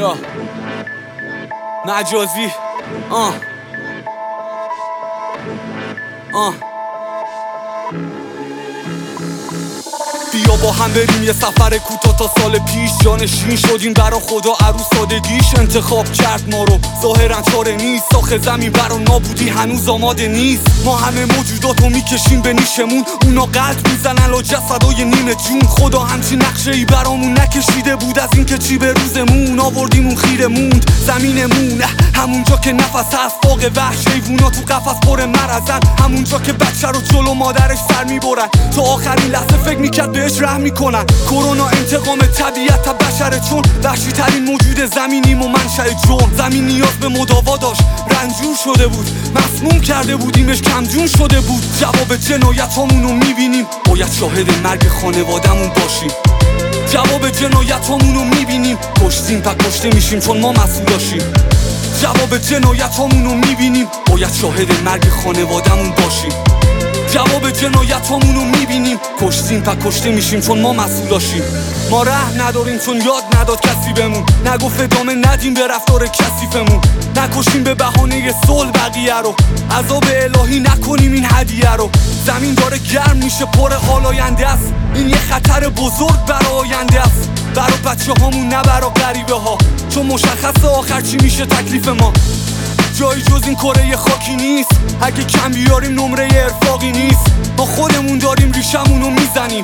یا مجازی بیا با هم بریم یه سفر کوتاه تا سال پیش. جانشین شدیم برا خدا عروس سادگیش انتخاب کرد ما رو ظاهرا چاره نیست. ساخت زمین برا نابودی هنوز آماده نیست. ما همه موجوداتو میکشیم به نیشمون، اونا قلب میزنن لا جسدای نیمه جون. خدا همچین نقشه ای برامون نکشیده بود از اینکه چی به روزمون آوردیم اون خیره موند. زمینمون همونجا که نفس هست فوق وحش، حیوونا تو قفس پر مرزن، همونجا که بچه رو جلو مادرش سر میبرن تا آخرین لحظه فکر میکرد بهش رحم میکنن. کرونا انتقام طبیعت تا بشره، چون وحشی ترین موجود زمینیم و منشأ جرم. زمین نیاز به مداوا داشت، رنجور شده بود، مسموم کرده بودیمش، کمجون شده بود. جواب جنایتامونو میبینیم، باید شاهد مرگ خانوادمون باشیم. جواب جنایتامونو میبینیم، کشتیم پس کشته میشیم چون ما مسئولاشیم. جواب جنایتامونو میبینیم، باید شاهد مرگ خانوادمون باشیم. جواب جنایتامونو میبینیم، کشتیم پس کشته میشیم چون ما مسئولاشیم. ما رحم نداریم چون یاد نداد کسی بمون، نگفت ادامه ندیم به رفتار کثیفمون. نکشیم به بهانه صلح بقیه رو، عذاب الهی نکنیم این هدیه رو. زمین داره گرم میشه، پر حال آینده است، این یه خطر بزرگ برای آینده است. برای بچه هامون نه برای غریبه ها، چون مشخصه آخر چی میشه تکلیف ما. جایی جز این کره خاکی نیست، اگه کم بیاریم نمره ارفاقی نیست. ما خودمون داریم ریشمونو میزنیم،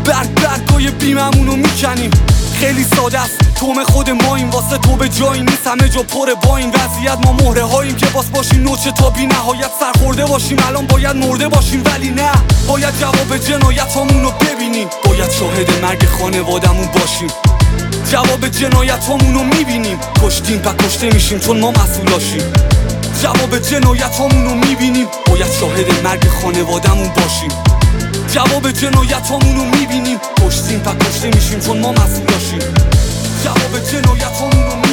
برگای بیممونو میکنیم. خیلی ساده است، توم خود ما این واسه تو به جایی نیست. همه جا پر با این وضعیت، ما مهره هاییم که باز باشیم نوچه تا بی نهایت سرخورده باشیم. الان باید مرده باشیم ولی نه، باید جواب جنایتامونو ببینیم، باید شاهد مرگ خانوادمون باشیم. جواب جنایتامونو میبینیم، کشتیم پس کشته میشیم چون ما مسئولاشیم. جواب جنایتامونو میبینیم، باید شاهد مرگ خانوادمون باشیم. جواب جنایتامونو میبینیم، کشتیم پس کشته میشیم چون ما مسئولاشیم. جواب جنایتامونو